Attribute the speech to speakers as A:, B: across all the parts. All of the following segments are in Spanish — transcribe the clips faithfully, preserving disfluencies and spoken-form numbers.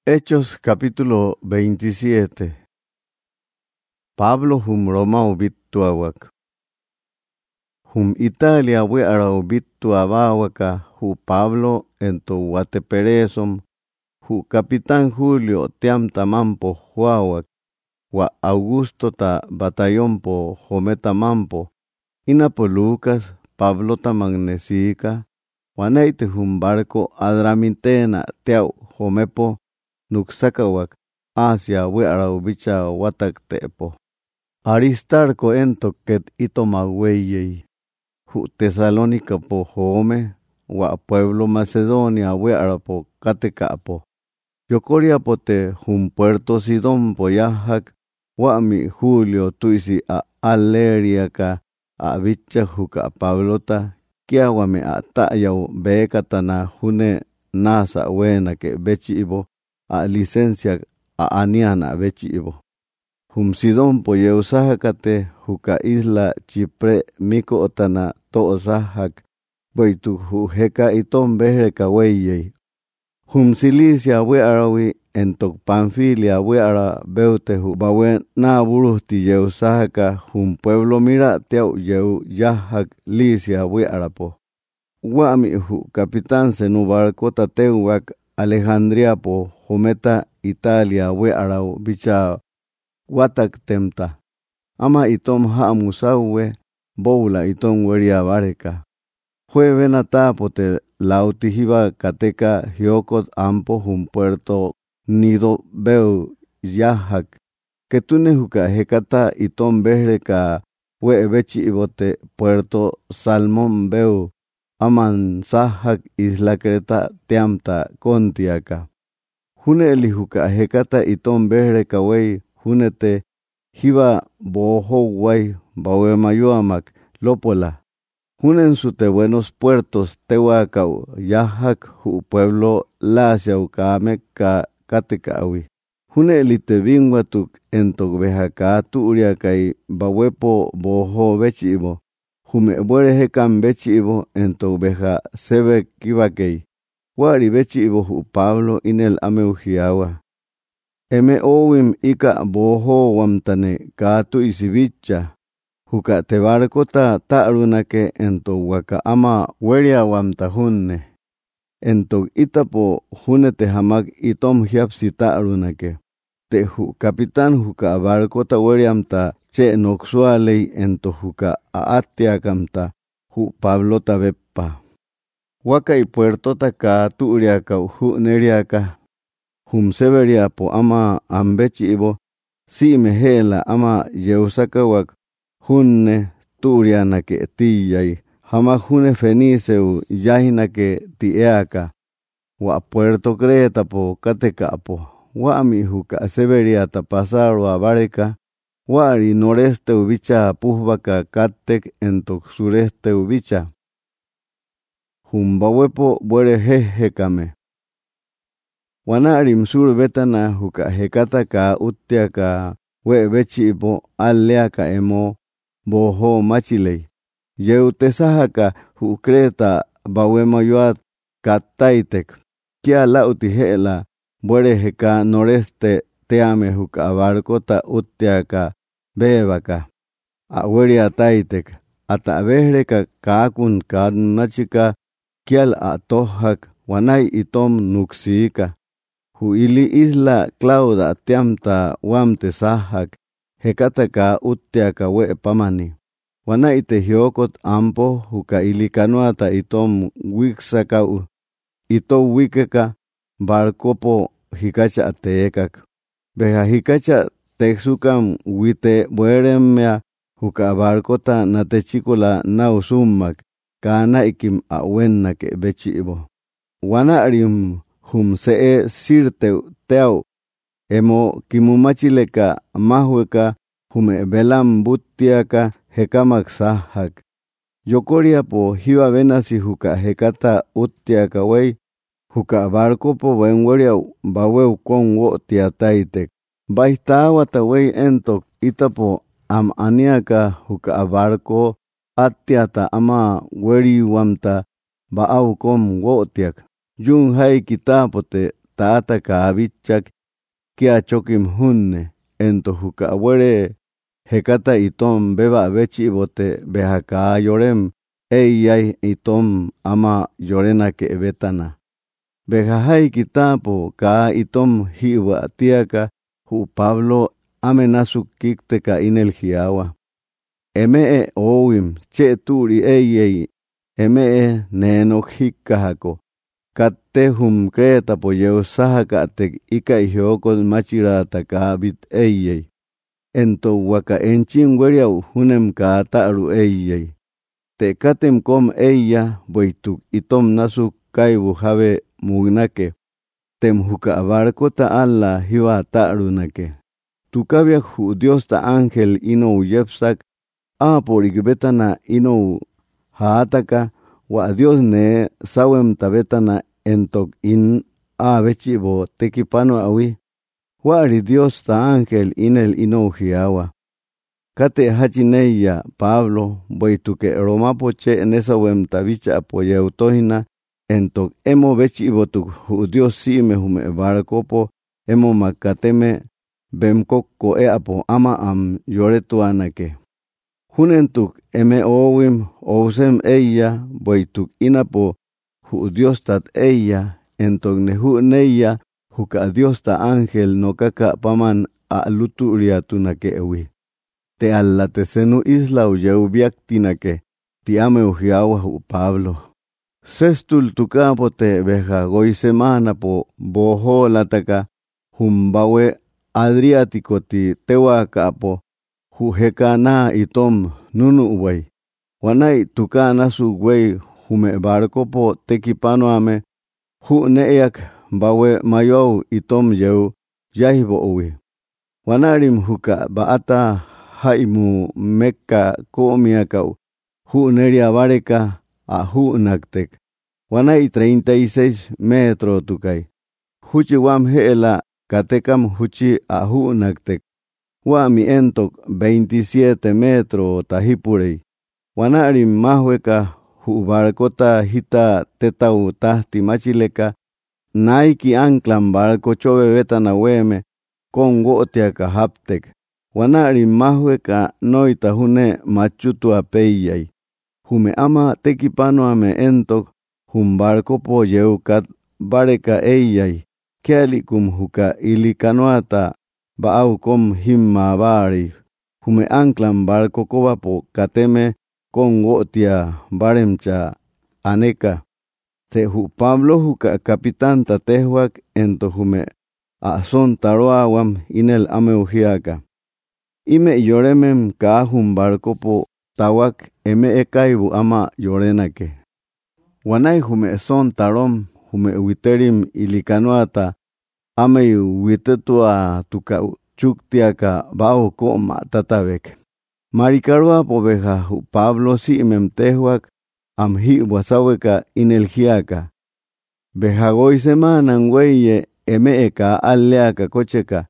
A: Hechos capítulo veintisiete. Pablo hum Roma ubituawak. Hum Italia weara ubituawaka hu Pablo ento wateperesom hu Capitán Julio tiam tamampo huawak wa Augusto ta batallón po jometa mampo inapo Lucas Pablo ta magnesika waneite hum barco adramintena teau jomepo nuksakawak Asia weara ubicha watak tepo. Aristarco ento ket itoma weyei. Hu Tesalónica po home wa pueblo Macedonia weara po katekapo. Yokoria po te hum Puerto Sidón po yahak wa mi Julio tuisi a Aleriaka a bicha huka Pablota kiawame a ta'yau bekatana hune nasa wena ke bechi ibo a licencia a aniana bechi ibo. Hum Sidón po yeusahakate huka isla Chipre miko otana to osahak boitu hu heka itom behreka weyei. Hum Cilicia wearawi entok Panfilia weara beute hu bawe na buruhti yeusahaka hum pueblo mira teau yeu yahak Licia wearapo. Wami hu Capitán senu barco tateuwak Alejandría po jometa Italia wearau bicha watak temta. Ama itom haamusawe boula itom weria bareka. Fue venata pote lautihiba kateka hiokot ampo hum Puerto Nido beu yahak. Ketune huka hekata itom behreka we bechi ibote Puerto Salmón beu. Aman sahak isla Creta teamta kontiaka. Hune elihuka hekata itom behreka wey hunete hiba boho way bawe mayuamak lopola. Hunen sute buenos puertos tehuacau yahak hu pueblo lasiau kamek ka katekawi. Hune elite bingwatuk entok behaka tuuriakai bawepo boho bechibo. Hume buere hekan bechi ibo ento beja sebe kibakei. Wari bechi ibo hu Pablo inel ameujiawa. Eme owim ika boho wamtane katu isibicha. Huka te barco ta ta'runake ento waka ama weria wamta hunne. Ento itapo hunete hamak itom hiapsi ta'runake. Te hu Capitán huka barco ta weriamta che noxualei ento huka aatiakamta hu Pablo ta beppa. Waka i puerto ta ka tuuriaka hu neriaka. Hum severia po ama ambechi ibo si mehela ama yeusakawak hunne tuurianake tiyai. Hama hune feniceu yahinake tieaka. Wa Puerto Creta po katekapo. Wa ami huka severia ta pasaro a bareka. Wari noreste ubicha puhbaka katek entok sureste ubicha. Humbawepo buere hehekame. Wanarim sur betana huka hekata ka utiaka we bechi ipo aleaka emo boho machilei. Yeu tesahaka hu Creta bawe mayuat kataitek. Kia lauti hela buere heka noreste teame huka barco ta utiaka bebaka. Aweria taitek. Ata behreka kakun kadnachika kial atohak wanai itom nuksika. Hu ili isla Clauda tiamta wamte sahak hekata ka utiaka we pamani. Wanai te hiokot ampo huka ili kanuata itom wiksakau. Ito wikeka barkopo hikacha ateekak. Beha hikacha texukam wite bueremea huka barkota natechikola nausumak kana ikim awenna ke bechi ibo. Wanarium hum see sirte teau emo kimumachileka mahueka hume belam butiaka hekamak sahak. Yokoria po hiwa venasi huka hekata utiaka wey huka barco po wenweria baweu kon wo tiataitek. Baitawa ta wey entok itapo am aniaka huka barco atiata ama weri wamta baau kom wo tiak. Yun hai kitapote tata kabichak kia chokim hunne ento huka were hekata itom beba bechibote behaka yorem eyay itom ama yorena ke betana behahai kitapo ka itom hiwa tiaka hu Pablo amenasu kikteka inel hiawa eme owim che turi eyey eme neno hikkahako kattehum Creta po yeusahakatek ika ihiokol machirata kabit eyey ento waka enchin weriau hunem ka ta'ru eyey te katem kom eya boituk itom nasuk kaibu habe mugnake tem huka barco ta alla hiwa ta'ru nake tukabia hu Dios ta ángel ino yepsak a por ikbetana ino haataka wa Dios ne sawem tabetana entok in a bechibo tekipano awi wari Dios ta ángel inel ino hiawa kate hachineya Pablo boituke romapo che nesawem tabicha apoyeutohina entok emo bechibo tu hu Dios sime hume barcopo emo makateme bemkokko e apo ama am yoretuanake hunentuk eme owim ousem eya boituk inapo hu Dios tat eya entok nehu neya huka Dios ta ángel no kaka paman a luturiatunake ewi te alla te senu isla uyeu biaktinake ti ame ujiawa hu Pablo sestul tukapo te beja goi semana po boho lataka humbawe Adriático ti tewaka po hu hekana itom nunu uway wanai tukana su wey hume barco po tekipano ame hu neyak bawe mayow itom yeu yahibo uwi wanarim huka baata haimu mekka komiakau hu neria bareka a hu naktek wanai treinta y seis metro tukai huchi wam heela katekam huchi a hu naktek wa mi entok veintisiete metro tahipurei wanarim mahweka hu barcota hita tetau tahti machileka naiki anclan barco chobe betana weme con gotiaka haptek wanarim mahweka noita hune machutu apeyai hume ama tekipano ame entok hum barco po yeukat bareka eyai kialikum huka ilikanoata baau kom himma bari hume anclan barco kobapo kateme con gotia baremcha aneka te hu Pablo huka capitán tatehuak ento hume a son taroawam inel ameujiaka ime yoremem ka hum barco po tawak eme ekaibu ama yorenake wanai hume son tarom hume witerim ilikanoata ame witetua tuka chuktiaka bao ko matatavek marikarua pobeja hu Pablo si memtehuak am hi wasaweka inelgiaka behagoi semanan weye eme eka alleaka kocheka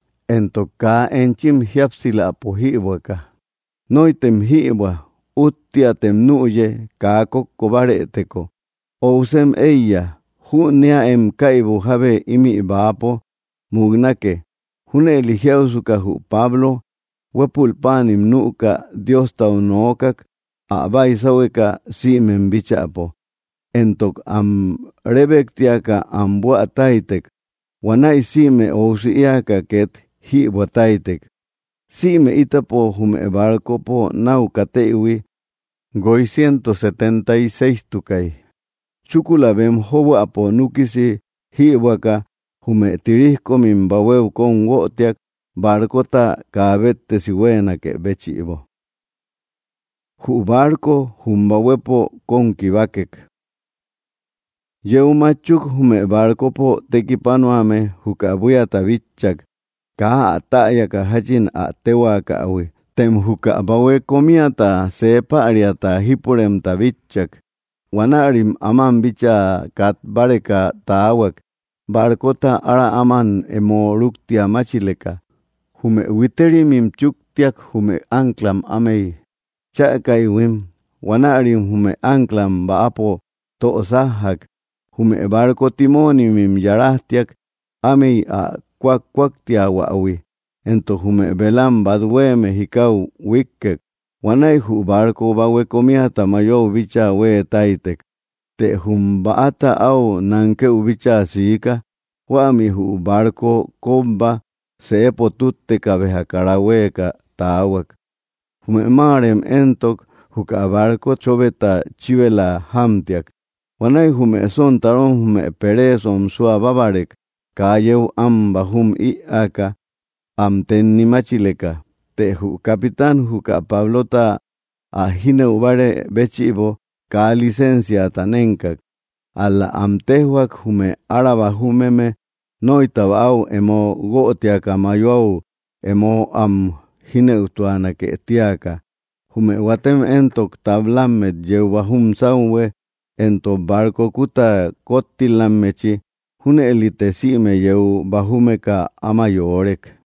A: entoka enchim hiapsila apohiwaka noitem hiwa uttiatem nuye ka kokkobareteko ousem eya hunia em kaibu habe imi bapo mugnake hune eligiausuka hu Pablo wepulpanim nuka Dios taunokak a baisaweka simen bichapo entok am rebektiaka am buataitek wanai sime ousiaka ket hi buataitek sime itapo hume barco po naukateiwi goi ciento setenta y seis tukai chukula bem hobo apo nukisi hi waka hume tirisco min baweu con wotiak barcota kabette siwena ke bechibo hu barco humbawepo con kibakek yeu machuk hume barco po tekipano ame hukabuya tabichak ka ataya ka hachin a tewa ka awi tem huka bawe komiata sepa ariata hipurem tabichak wanarim aman bicha kat bareka taawak barcota ara aman emoruktia machileka hume witerimim chuktiak hume anclam amei chakai wim wanarim hume anclam baapo to sahak Hume barco timoni mim yarahtiak, ami a kwak kwak tiawawi. Ento hume belam badweme hikau wikkek, wanay hu barco bawe komiata mayo bicha we taitek. Te hum baata au nanke ubicha sika, wami hu barco komba se potutte kabeha karaweka taawak. Hume marem entok huka barco chobeta chivela hamtiak. Wanay hume son taron hume peresom sua babarek, kayeu amba hum i aka, am tenni machileka. Te hu kapitan huka Pablota a hine ubare bechibo, ka licencia tanenkak. Ala am tehuak hume araba humeme, noitabau emo gotiaka mayou, emo am hine utuana ke tiaka. Hume watem entok tablamet yeubahum sauwe, ento barco kuta kotilamechi, hune elite sime yeu bahumeka amayorek.